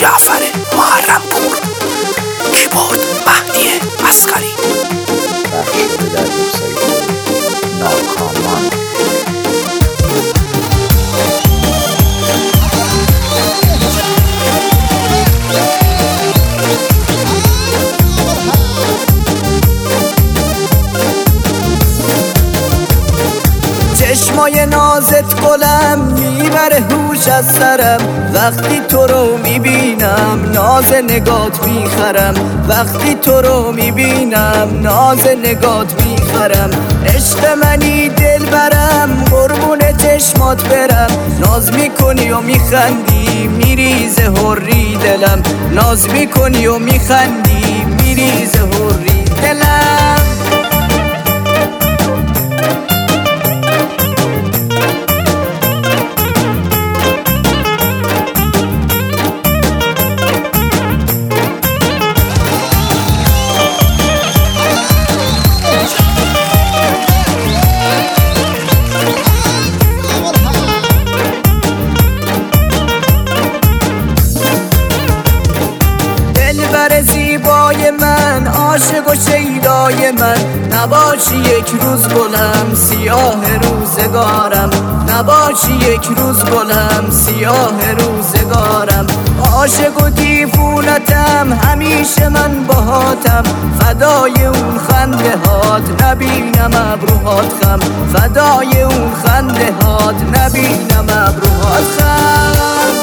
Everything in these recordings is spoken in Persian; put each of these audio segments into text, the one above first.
جعفر محرم‌پور، کیبورد مهدی عسکری. بخش شده در وبسایت ناکامان. چشمای نازت گلم میبره هوش از سرم، وقتی تو رو میبینم ناز نگات میخرم، وقتی تو رو میبینم ناز نگات میخرم. عشق منی دل برم قربون چشمات برم، ناز میکنی و میخندی میریزه هوری دلم، ناز میکنی و میخندی میریزه هوری دلم. زیبای من عاشق و شیدای من، نباشی یک روز گلم سیاه روزگارم، نباشی یک روز گلم سیاه روزگارم. عاشق و دیوونتم همیشه من باهاتم، فدای اون خنده هات نبینم ابروهات خم، فدای اون خنده هات نبینم ابروهات خم.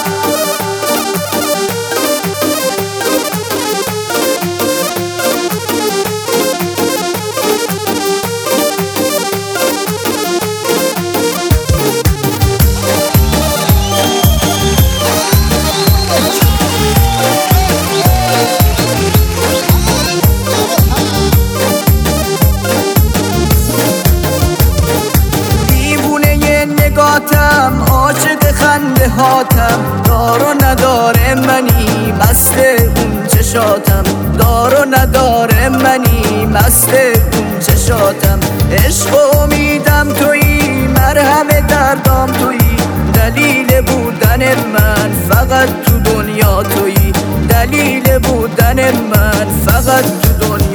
عاشق خنده هاتم، دار و نداره منی مست اون چشاتم، دار و نداره منی مست اون چشاتم. عشق و امیدم تویی، مرهم دردام تویی، دلیل بودن من فقط تو دنیا تویی، دلیل بودن من فقط تو دنیا